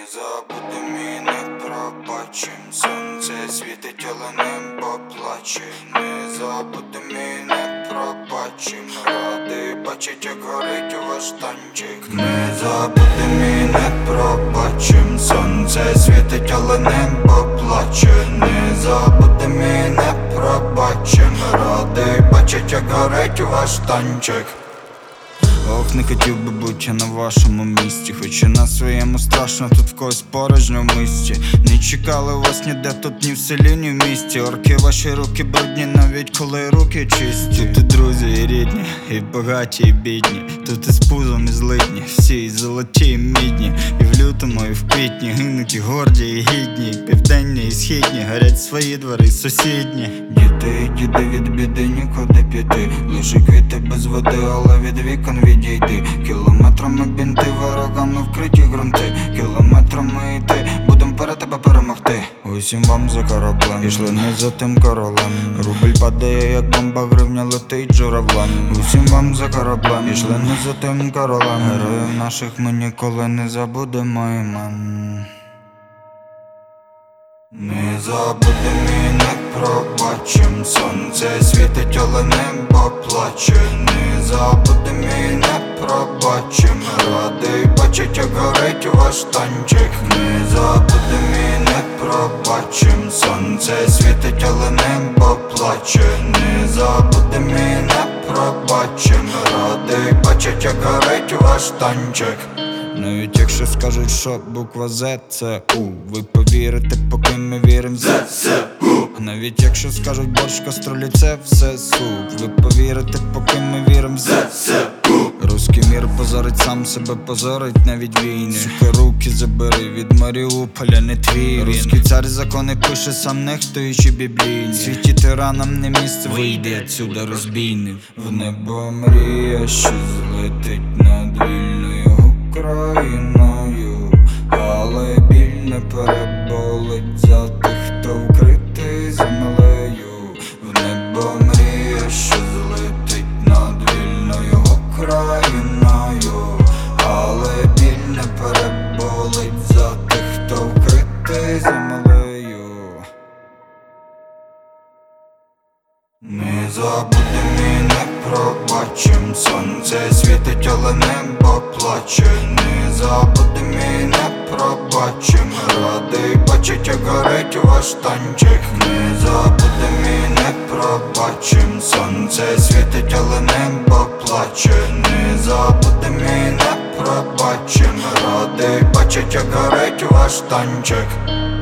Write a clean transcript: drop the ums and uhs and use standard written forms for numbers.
забудемо і не пробачим. Сонце світить, але небо плаче. Не забудемо і не пробачим. Радий бачить, як горить ваш танчик. Не забудемо і не пробачим. Сонце світить, але небо плаче. Не забудемо і не пробачим. Радий бачить, як горить ваш танчик. Ох, не хотів би бути на вашому місці, хоч і на своєму страшно, тут в когось порожньо в місті. Не чекали вас ніде, тут ні в селі, ні в місті. Орки, ваші руки брудні, навіть коли руки чисті. Тут і друзі, і рідні, і багаті, і бідні. Тут і з пузом, і злидні, всі і золоті, і мідні. І в лютому, і в квітні гинуть і горді, і гідні. І південні, і східні, горять свої двори, і сусідні. Діти і діди, від біди нікуди піти. Лише квіти без води, але від вікон відійди. Кілометрами бінти, ворогами вкриті ґрунти. Кілометрами йти, будем перед тебе перемогти. Усім вам за кораблем, пішли не за тим королем. Рубль падає, як бомба, гривня летить журавлем. Усім вам за кораблем, пішли не за тим королем. Героїв наших ми ніколи не забудемо імен. Не забудемо і не пробачим. Сонце світить, але небо плаче. Не забудемо і не пробачим. Радий бачить, як горить ваш танчик. Не забудемо і не пробачим. Сонце світить, але небо плаче. Не забудемо і не пробачим. Радий бачить, як горить ваш танчик. Навіть якщо скажуть, що буква З це У, ви повірите, поки ми вірим в ЗСУ. Навіть якщо скажуть борщ, каструлі це все суп, ви повірите, поки ми вірим в ЗСУ. Руський мір позорить, сам себе позорить, навіть війни. Сука, руки забери, від Маріуполя не твій. Руський цар закони пише, сам нехтуючи біблійні. Світі тиранам не місце, вийди отсюда, розбійник. В небо мрія, що злетить над вільною Україною, але біль не переболить за тих, хто вкритий землею. В небо мрія, що злетить над вільною Україною, але біль не переболить за тих, хто вкритий землею. Не забудемо і не пробачим. Сонце світить, але небо плаче. Не забудемо і не пробачим. Радий бачить, як горить ваш танчик. Не забудемо і не пробачим. Сонце світить, але небо плаче. Не забудемо і не пробачим. Радий бачить, як горить ваш танчик.